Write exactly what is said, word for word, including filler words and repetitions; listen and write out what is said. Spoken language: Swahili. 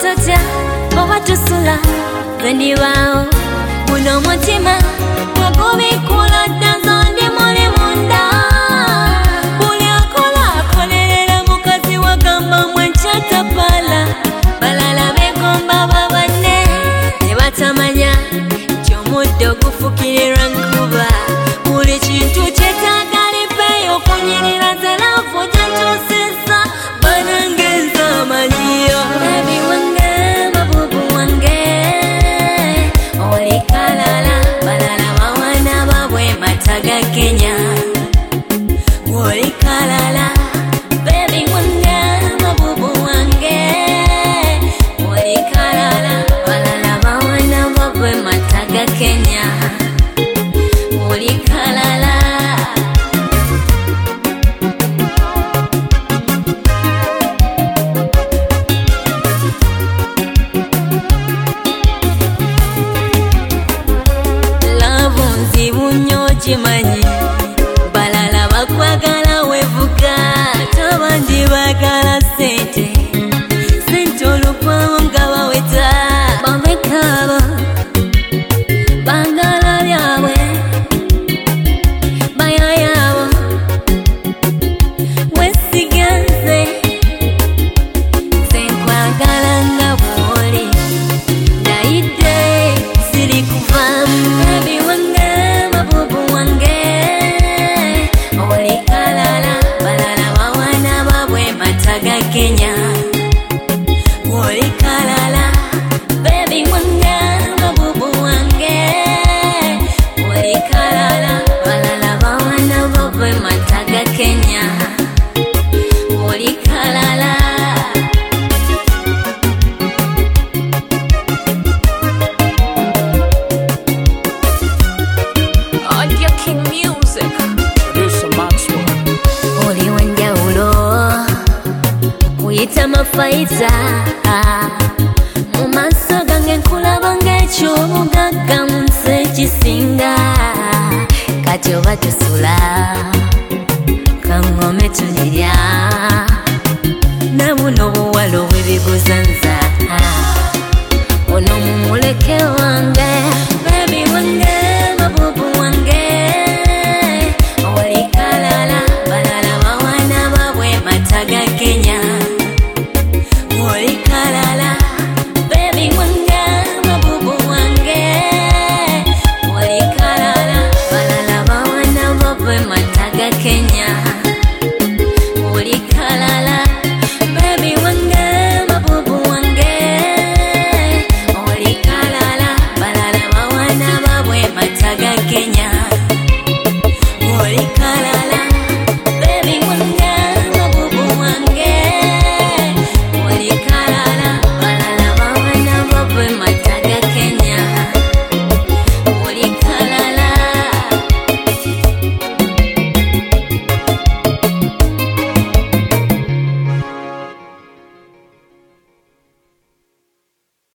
satya oba tusula bendi bao muno mutima gwagubikula ddazo ndi muli munda buli akola akolerera mukazi wagamba mwenkyatapala balala begomba babanne tebatamanya kyomuddo gufukirira nkuba buli kintu kyetagalipeyo okunyirira zelafu gyentusisa banangenza amanyiyo bebi wange mabubu wange oli kalala balala bawana babwe mataga Kenya oli kalala bebi wange mabubu wange oli kalala balala bawana babwe mataga Kenya oli kalala chimanyi balala bakwagala wevuga tabandi bagala sente sente olukwawo nga baweta bamekaba bangala lyabwe bayayabo wesiganze senkwagala nga bwoli ndayidde siri kuvamu bebi wange Kenya oli kalala baby wange mabubu wange oli kalala balala bawana babwe mataga Kenya oli kalala Audio King Music Producer Maxwell oli wanja ulo Kuyita mafaita mumaso gange nkulaba ng'ekyobugagga mu nsi ekisinga kati oba